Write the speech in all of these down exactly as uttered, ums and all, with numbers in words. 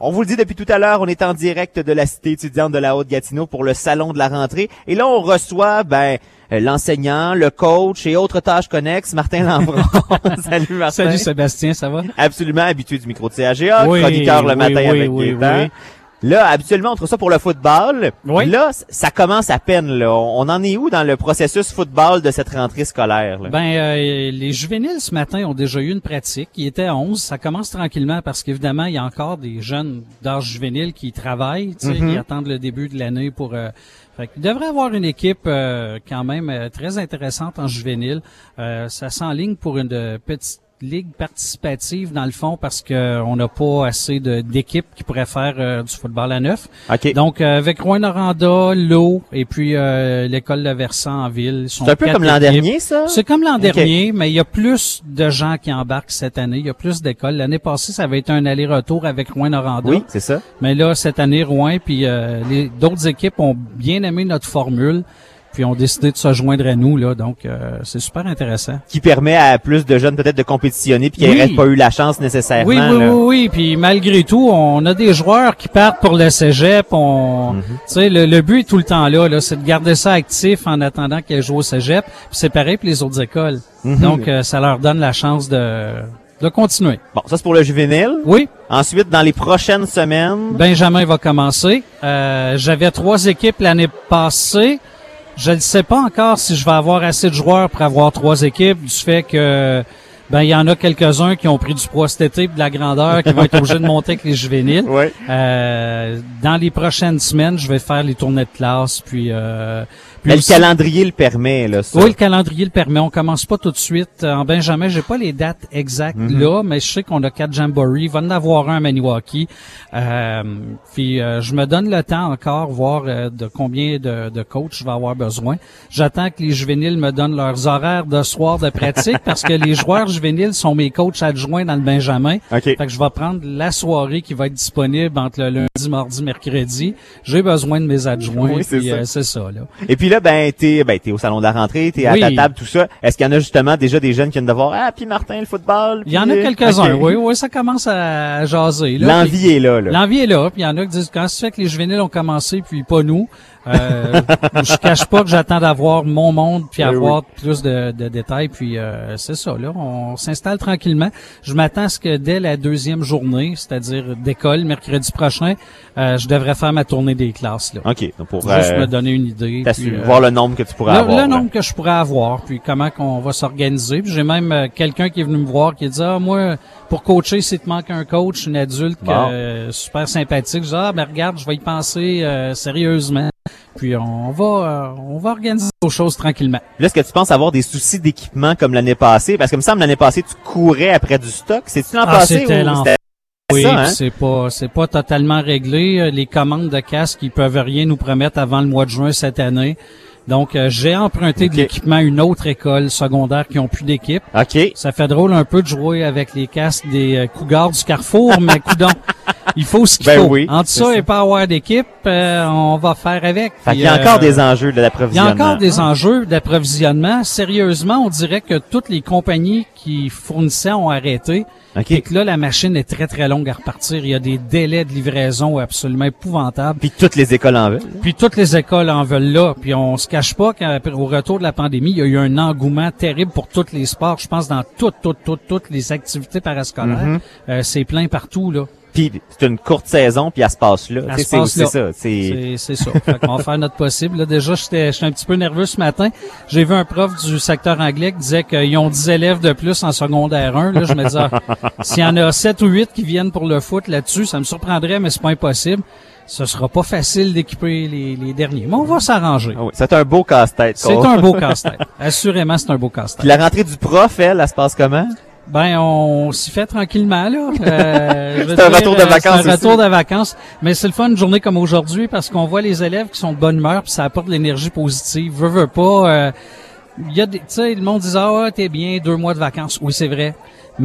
On vous le dit depuis tout à l'heure, on est en direct de la cité étudiante de la Haute-Gatineau pour le salon de la rentrée. Et là, on reçoit, ben, l'enseignant, le coach et autres tâches connexes, Martin Lambron. Salut Martin. Salut Sébastien, ça va? Absolument habitué du micro de C A G A, oui, chroniqueur le oui, matin oui, avec oui, Gaétan. oui. Là, habituellement, on trouve ça pour le football. Oui. Là, ça commence à peine, là. On en est où dans le processus football de cette rentrée scolaire, là? Ben, euh, les juvéniles, ce matin, ont déjà eu une pratique. Ils étaient à onze. Ça commence tranquillement parce qu'évidemment, il y a encore des jeunes d'âge juvénile qui travaillent, tu sais, Mm-hmm. qui attendent le début de l'année pour... Euh, fait qu'il devrait avoir une équipe euh, quand même euh, très intéressante en juvénile. Euh, ça s'enligne pour une euh, petite ligue participative dans le fond parce que on n'a pas assez de d'équipes qui pourraient faire euh, du football à neuf. OK. Donc euh, avec Rouyn-Noranda, l'Eau et puis euh, l'école de Versant en ville. C'est un peu comme l'an dernier, ça? C'est comme l'an OK. dernier, mais il y a plus de gens qui embarquent cette année. Il y a plus d'écoles. L'année passée, ça avait été un aller-retour avec Rouyn-Noranda. Oui, c'est ça. Mais là, cette année, Rouen puis euh, les d'autres équipes ont bien aimé notre formule. Puis ont décidé de se joindre à nous, là. Donc, euh, c'est super intéressant. Qui permet à plus de jeunes peut-être de compétitionner puis qui Oui. n'auraient pas eu la chance nécessairement. Oui, oui, là. oui, oui. Puis malgré tout, on a des joueurs qui partent pour le cégep. On, Mm-hmm. tu sais, le, le but est tout le temps là, là, c'est de garder ça actif en attendant qu'ils jouent au cégep. Puis c'est pareil pour les autres écoles. Mhm. Donc, euh, ça leur donne la chance de, de continuer. Bon, ça c'est pour le juvénile. Oui. Ensuite, dans les prochaines semaines, Benjamin va commencer. Euh, j'avais trois équipes l'année passée. Je ne sais pas encore si je vais avoir assez de joueurs pour avoir trois équipes, du fait que ben il y en a quelques-uns qui ont pris du poids cet été, de la grandeur, qui vont être obligés de monter avec les juvéniles. ouais. Euh, dans les prochaines semaines, je vais faire les tournées de classe, puis... Euh, puis Mais aussi- le calendrier le permet, là, ça. Oui, le calendrier le permet. On commence pas tout de suite. En Benjamin, j'ai pas les dates exactes Mhm. là, mais je sais qu'on a quatre jamborees. Il va en avoir un à Maniwaki. Euh, puis euh, je me donne le temps encore, voir euh, de combien de, de coachs je vais avoir besoin. J'attends que les juvéniles me donnent leurs horaires de soir de pratique parce que les joueurs juvéniles sont mes coachs adjoints dans le Benjamin. OK. Fait que je vais prendre la soirée qui va être disponible entre le lundi, mardi, mercredi. J'ai besoin de mes adjoints. Oui, c'est puis, ça. euh, c'est ça, là. Et puis là, ben, t'es, ben, t'es au salon de la rentrée, t'es à Oui. ta table, tout ça. Est-ce qu'il y en a justement déjà des jeunes qui viennent de voir, ah, puis Martin, le football? Il y en a puis- quelques-uns, OK. oui, oui, ça commence à jaser. Là, L'envie Puis- est là, là. L'envie est là, puis il y en a qui disent, quand ça fait que les juvéniles ont commencé, puis pas nous, euh, je cache pas que j'attends d'avoir mon monde, puis Oui, avoir plus de, de détails, puis euh, c'est ça, là, on s'installe tranquillement. Je m'attends à ce que dès la deuxième journée, c'est-à-dire d'école, mercredi prochain, euh, je devrais faire ma tournée des classes, là. OK. Donc, pour, Juste euh, me donner une idée. t'assumer- puis, euh, voir le nombre que tu pourras le, avoir. le là. nombre que je pourrais avoir, puis comment qu'on va s'organiser. Puis j'ai même euh, quelqu'un qui est venu me voir qui a dit, ah, moi, pour coacher, s'il te manque un coach, une adulte Bon. euh, super sympathique, je dis, ah, ben regarde, je vais y penser euh, sérieusement. Puis on va euh, on va organiser aux choses tranquillement. Là, est-ce que tu penses avoir des soucis d'équipement comme l'année passée? Parce que, il me semble, l'année passée, tu courais après du stock. C'est-tu l'an Ah, passé c'était ou l'enfer. c'était Oui, ça, hein? puis c'est pas c'est pas totalement réglé. Euh, Les commandes de casques, ils peuvent rien nous promettre avant le mois de juin cette année. Donc, euh, j'ai emprunté Ok. de l'équipement à une autre école secondaire qui ont plus d'équipe. OK. Ça fait drôle un peu de jouer avec les casques des euh, cougars du Carrefour, mais coudon, il faut ce qu'il Ben faut. oui, Entre c'est ça, ça. et pas avoir d'équipe, euh, on va faire avec. Fait Puis, qu'il y a euh, encore des enjeux de il y a l'approvisionnement. encore des enjeux d'approvisionnement. Sérieusement, on dirait que toutes les compagnies qui fournissaient ont arrêté. OK. Et que là, la machine est très, très longue à repartir. Il y a des délais de livraison absolument épouvantables. Puis toutes les écoles en veulent. Puis toutes les écoles en veulent là. Puis on se cache pas qu'au retour de la pandémie, il y a eu un engouement terrible pour tous les sports. Je pense dans toutes, toutes, toutes, toutes les activités parascolaires. Mhm. Euh, c'est plein partout, là. Puis c'est une courte saison, puis elle se passe là. Elle Tu sais, se c'est passe c'est là. ça. C'est C'est, c'est ça. Fait qu'on va faire notre possible. Là, déjà, j'étais, j'étais un petit peu nerveux ce matin. J'ai vu un prof du secteur anglais qui disait qu'ils ont dix élèves de plus en secondaire un. Là, je me disais, ah, s'il y en a sept ou huit qui viennent pour le foot là-dessus, ça me surprendrait, mais c'est pas impossible. Ce sera pas facile d'équiper les, les derniers. Mais on va s'arranger. Ah oui, c'est un beau casse-tête. C'est Cole. un beau casse-tête. Assurément, c'est un beau casse-tête. Puis la rentrée du prof, elle, elle se passe comment? Ben, on s'y fait tranquillement, là. Euh, je veux C'est un dire, retour de euh, vacances C'est un aussi. retour de vacances. Mais c'est le fun, une journée comme aujourd'hui, parce qu'on voit les élèves qui sont de bonne humeur, puis ça apporte de l'énergie positive. Veux, veux pas. euh, Il y a des, tu sais, le monde dit, ah, ouais, t'es bien, deux mois de vacances. Oui, c'est vrai.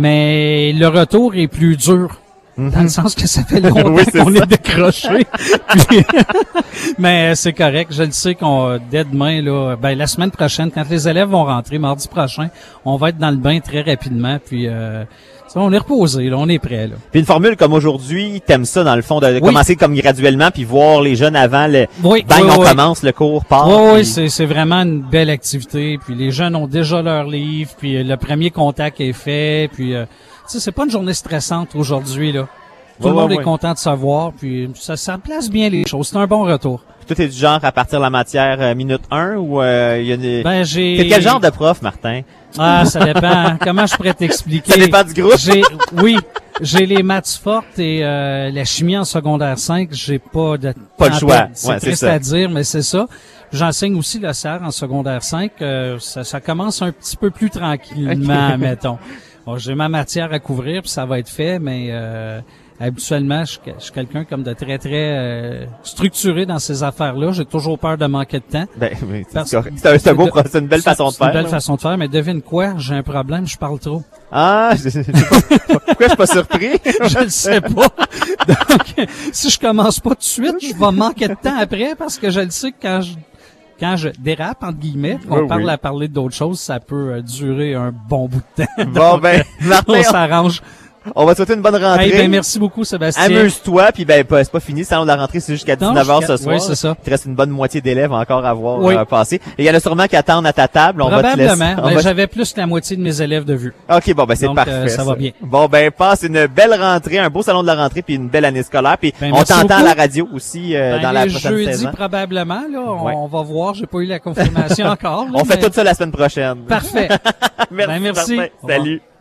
Mais le retour est plus dur. Dans le sens que ça fait longtemps Oui, c'est qu'on ça. est décroché. Puis- mais c'est correct. Je le sais qu'on, dès demain, là, ben, la semaine prochaine, quand les élèves vont rentrer, mardi prochain, on va être dans le bain très rapidement. Puis, euh, Ça, on est reposé, là, on est prêt, là. Puis une formule comme aujourd'hui, t'aimes ça dans le fond, de, de Oui. commencer comme graduellement, puis voir les jeunes avant le Oui, bang, oui, on oui. commence, le cours part. Oui, oui, puis- c'est, c'est vraiment une belle activité. Puis les jeunes ont déjà leur livre, puis euh, le premier contact est fait. Puis, euh, tu sais, c'est pas une journée stressante aujourd'hui, là. Tout Ouais, le monde ouais, est ouais. content de savoir, puis ça, ça place bien les choses. C'est un bon retour. Puis toi, t'es du genre à partir de la matière euh, minute un ou euh, il y a des... Ben, j'ai... T'es quel genre de prof, Martin? Ah, ça dépend. Comment je pourrais t'expliquer? Ça dépend du groupe. J'ai, oui, j'ai les maths fortes et euh, la chimie en secondaire cinq, j'ai pas de Pas le temps à choix. perdre. C'est Ouais, c'est triste ça. à dire, mais c'est ça. J'enseigne aussi le C E R en secondaire cinq. Euh, ça, ça commence un petit peu plus tranquillement, Ok. mettons. Bon, j'ai ma matière à couvrir, puis ça va être fait, mais euh, habituellement, je, je suis quelqu'un comme de très, très euh, structuré dans ces affaires-là. J'ai toujours peur de manquer de temps. Ben, oui, c'est Parce- correct. C'est un, c'est un beau, pro- c'est une belle C'est- façon de c'est faire. une belle là. façon de faire, mais devine quoi? J'ai un problème, je parle trop. Ah, je, je- je- pourquoi je suis pas surpris? Je ne sais pas. Donc, si je commence pas tout de suite, je vais manquer de temps après parce que je le sais que quand je quand je dérape entre guillemets, qu'on Oui, parle oui. à parler d'autres choses, ça peut euh, durer un bon bout de temps. Bon, ben, Martin, On s'arrange. on va te souhaiter une bonne rentrée. Hey, ben, merci beaucoup, Sébastien. Amuse-toi, puis ben, pas- c'est pas fini. Le salon de la rentrée, c'est jusqu'à Non, dix-neuf heures ce jusqu'à- soir. oui, c'est ça. Il te reste une bonne moitié d'élèves encore à voir Oui. euh, passer. Et il y en a sûrement qui attendent à ta table. On va te laisser. Probablement. on Ben, va- j'avais plus que la moitié de mes élèves de vue. OK, bon, ben, c'est Donc, parfait. euh, ça va bien. Bon, ben, passe une belle rentrée, un beau salon de la rentrée, puis une belle année scolaire. Puis Ben, on merci t'entend à beaucoup. la radio aussi euh, Ben, dans la les prochaine jeudis, saison. probablement, là. On, Ouais. on va voir. J'ai pas eu la confirmation encore. là, On fait mais- tout ça la semaine prochaine. Parfait. Merci, Ben, merci. Martin. Au revoir. Salut.